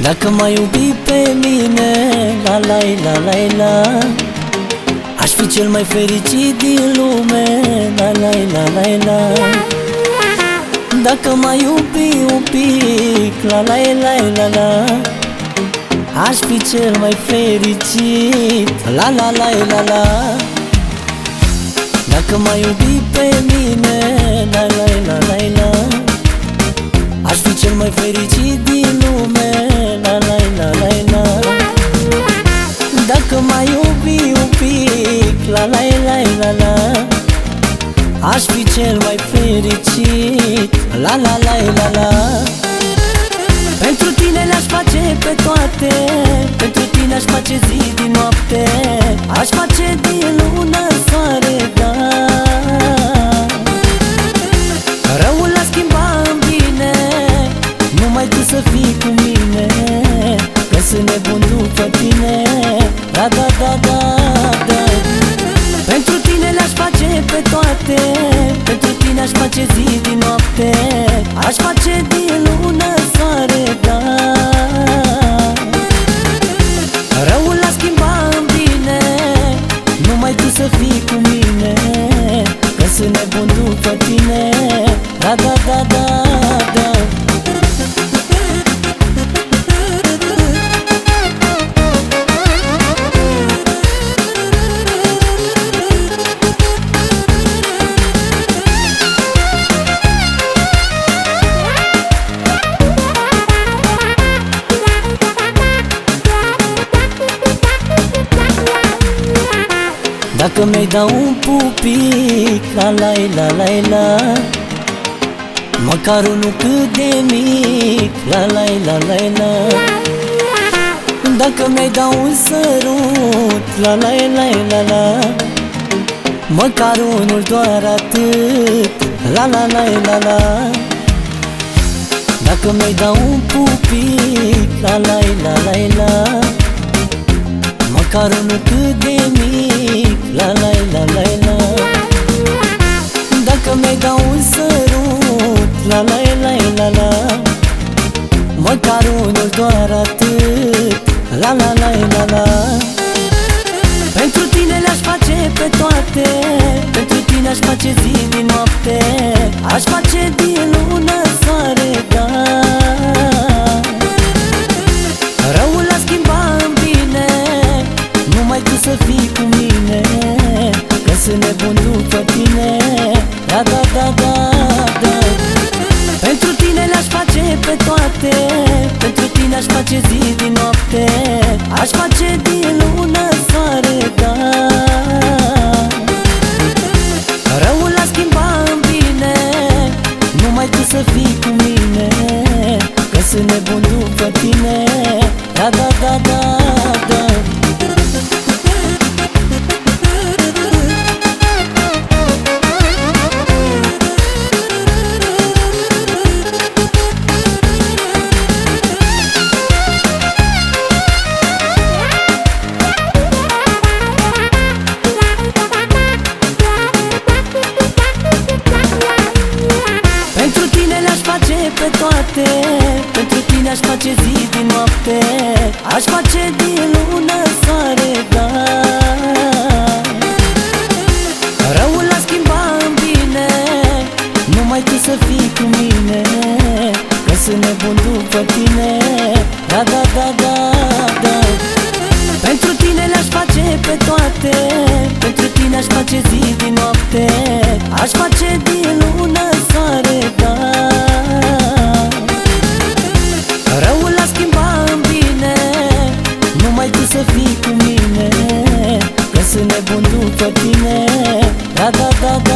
Dacă m-ai iubi pe mine, la la la la la, aș fi cel mai fericit din lume, la la la la la. Dacă m-ai iubi un pic, la la la la la, aș fi cel mai fericit, la la la la la. Dacă m-ai iubi pe mine, la la la la la, aș fi cel mai fericit din lume, la la la la la. Dacă m-ai iubi un pic, la la la la la, aș fi cel mai fericit, la la la la la. Pentru tine le-aș face pe toate, pentru tine aș face zi din noapte, aș face din lună soare, da. Răul l-a schimbat în bine, numai tu să fii cu mine, că sunt nebun după tine, da, da, da, da, da. Pentru tine le-aș face pe toate, pentru tine aș face zi din noapte, aș face din lună soare, da. Răul l-a schimbat în bine, numai tu să fii cu mine, că sunt nebun după tine, da, da, da, da, da. Dacă mi-ai da un pupic, la la la la la, măcar unul cât de mic, la la la la la. Dacă mi-ai da un sărut, la la la la la, măcar unul doar atât, la la la la la. Dacă mi-ai da un pupic, la la la la la, măcar unul cât de mic, la la la la la. Dacă mi-ai da un sărut, la la la la la, măcar unul doar atât, la la la la la. Pentru tine le-aș face pe toate, pentru tine aș face zi din noapte, aș face din lună soare, da. Răul l-a schimbat în bine, numai tu să fii cu mine, că sunt nebun după tine, da, da, da, da, da. Pentru tine le-aș face pe toate, pentru tine aș face zi din noapte, aș face din lună soare, da. Răul l-a schimbat în bine, numai tu să fii cu mine, că sunt nebun după tine, da, da, da, da, da. Pe toate, pentru tine aș face zi din noapte, aș face din lună soare, da. Răul l-a schimbat în bine, numai tu să fii cu mine, că sunt nebun după tine, da, da, da, da, da. Pentru tine le-aș face pe toate, pentru tine aș face zi din noapte, aș face din lună soare, da. Răul l-a schimbat în bine, numai tu să fii cu mine, că sunt nebun după tine, da, da, da, da.